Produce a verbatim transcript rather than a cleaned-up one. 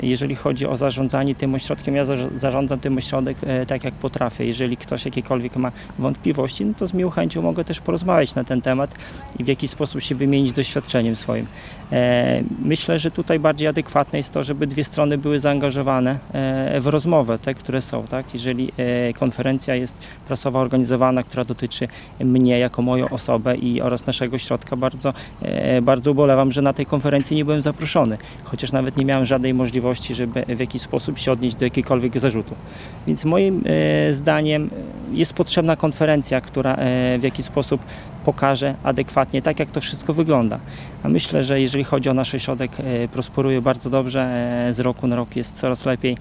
Jeżeli chodzi o zarządzanie tym ośrodkiem, ja zarza- zarządzam tym ośrodek e, tak jak potrafię. Jeżeli ktoś jakiekolwiek ma wątpliwości, no to z miłą chęcią mogę też porozmawiać na ten temat i w jaki sposób się wymienić doświadczeniem swoim. E, myślę, że tutaj bardziej adekwatne jest to, żeby dwie strony były zaangażowane e, w rozmowę, te, które są. Tak? Jeżeli e, konferencja jest prasowa organizowana, która dotyczy mnie jako moją osobę i oraz naszego ośrodka, bardzo, e, bardzo ubolewam, że na tej konferencji nie byłem zaproszony, chociaż nawet nie miałem żadnej możliwości, żeby w jakiś sposób się odnieść do jakiegokolwiek zarzutu. Więc moim e, zdaniem jest potrzebna konferencja, która e, w jakiś sposób pokaże adekwatnie, tak jak to wszystko wygląda. A myślę, że jeżeli chodzi o nasz ośrodek, e, prosperuje bardzo dobrze, e, z roku na rok jest coraz lepiej.